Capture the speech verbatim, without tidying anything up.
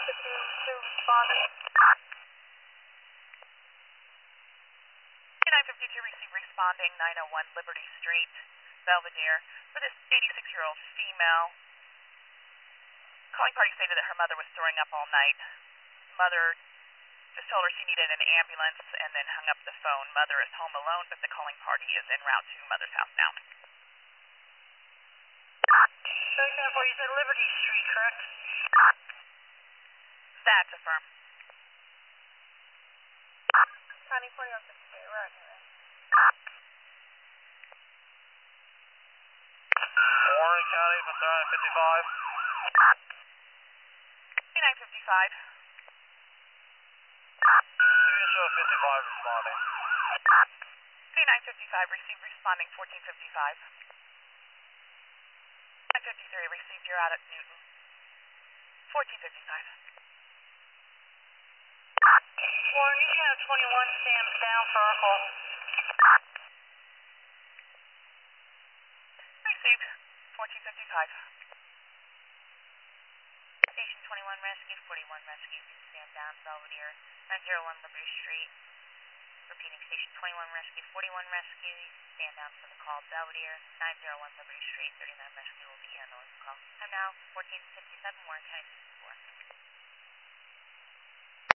fifty-two responding. nine fifty-two receive responding nine oh one Liberty Street, Belvedere, for this eighty-six-year-old female. Calling party stated that her mother was throwing up all night. Mother just told her she needed an ambulance and then hung up the phone. Mother is home alone, but the calling party is en route to mother's house now. thirty-four, you said Liberty Street, correct? That's affirm. County forty on fifty-three, right here. Warren County, Pastrana fifty-five. nine fifty-five. Unit show fifty-five responding. nine fifty-five receive responding fourteen fifty-five. nine fifty-three received, you're out at Newton. fourteen fifty-five. Warren, you have twenty-one stands down for our call. Received. fourteen fifty-five. Station twenty-one Rescue, forty-one Rescue, stand down, Belvedere, nine oh one Liberty Street. Repeating, Station twenty-one Rescue, forty-one Rescue, stand down for the call, Belvedere, nine oh one Liberty Street, thirty-nine Rescue will be handling the call. Time now, fourteen fifty-seven, Warren County sixty-four.